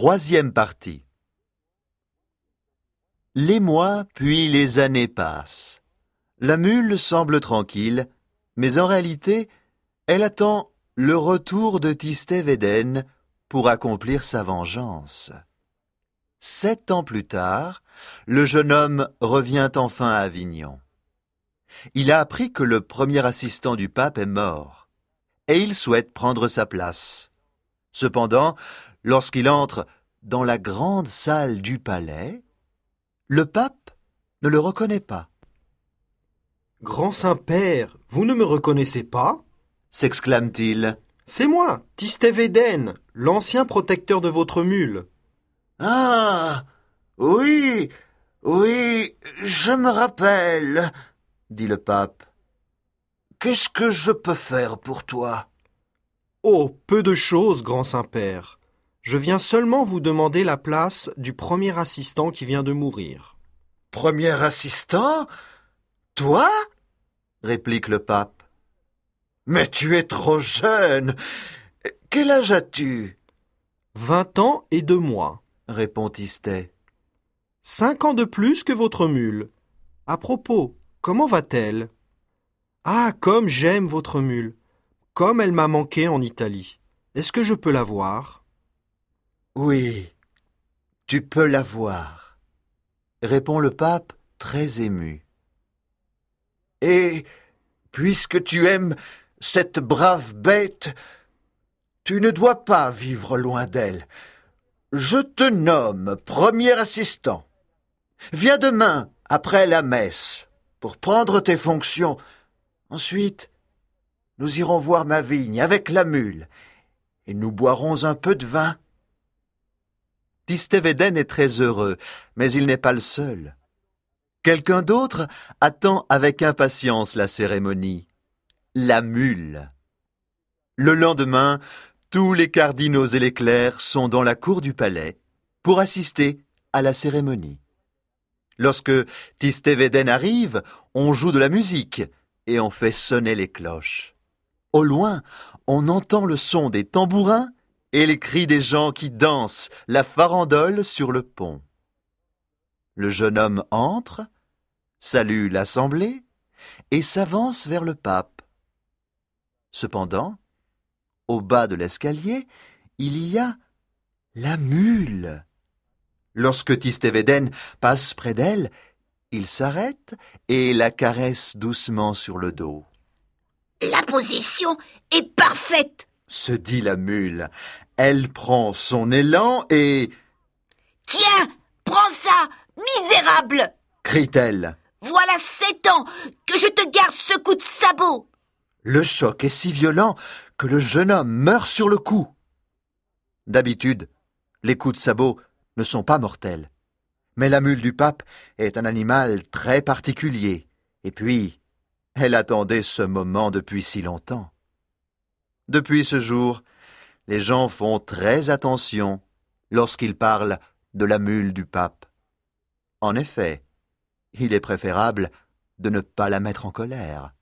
Troisième partie. Les mois puis les années passent. La mule semble tranquille, mais en réalité, elle attend le retour de Tistet-Védène pour accomplir sa vengeance. 7 ans plus tard, le jeune homme revient enfin à Avignon. Il a appris que le premier assistant du pape est mort, et il souhaite prendre sa place. Cependant, lorsqu'il entre dans la grande salle du palais, le pape ne le reconnaît pas. « Grand Saint-Père, vous ne me reconnaissez pas ?» s'exclame-t-il. « C'est moi, Tistet-Védène, l'ancien protecteur de votre mule. »« Ah, oui, je me rappelle, » dit le pape. « Qu'est-ce que je peux faire pour toi ?»« Oh, peu de choses, Grand Saint-Père. Je viens seulement vous demander la place du premier assistant qui vient de mourir. »« Premier assistant ? Toi ?» réplique le pape. « Mais tu es trop jeune. Quel âge as-tu » ? 20 ans et 2 mois, répond Tistet. 5 ans de plus que votre mule. À propos, comment va-t-elle ? Ah, comme j'aime votre mule. Comme elle m'a manqué en Italie. Est-ce que je peux la voir ? Oui, tu peux la voir, répond le pape très ému. Et puisque tu aimes cette brave bête, tu ne dois pas vivre loin d'elle. Je te nomme premier assistant. Viens demain, après la messe, pour prendre tes fonctions. Ensuite, nous irons voir ma vigne avec la mule, et nous boirons un peu de vin. Tistet-Védène est très heureux, mais il n'est pas le seul. Quelqu'un d'autre attend avec impatience la cérémonie. La mule. Le lendemain, tous les cardinaux et les clercs sont dans la cour du palais pour assister à la cérémonie. Lorsque Tistet-Védène arrive, on joue de la musique et on fait sonner les cloches. Au loin, on entend le son des tambourins et les cris des gens qui dansent la farandole sur le pont. Le jeune homme entre, salue l'assemblée et s'avance vers le pape. Cependant, au bas de l'escalier, il y a la mule. Lorsque Tistet-Védène passe près d'elle, il s'arrête et la caresse doucement sur le dos. « La position est parfaite !» se dit la mule. Elle prend son élan et... « Tiens, prends ça, misérable !» crie-t-elle. « Voilà 7 ans que je te garde ce coup de sabot !» Le choc est si violent que le jeune homme meurt sur le coup. D'habitude, les coups de sabot ne sont pas mortels. Mais la mule du pape est un animal très particulier. Et puis, elle attendait ce moment depuis si longtemps. Depuis ce jour, les gens font très attention lorsqu'ils parlent de la mule du pape. En effet, il est préférable de ne pas la mettre en colère.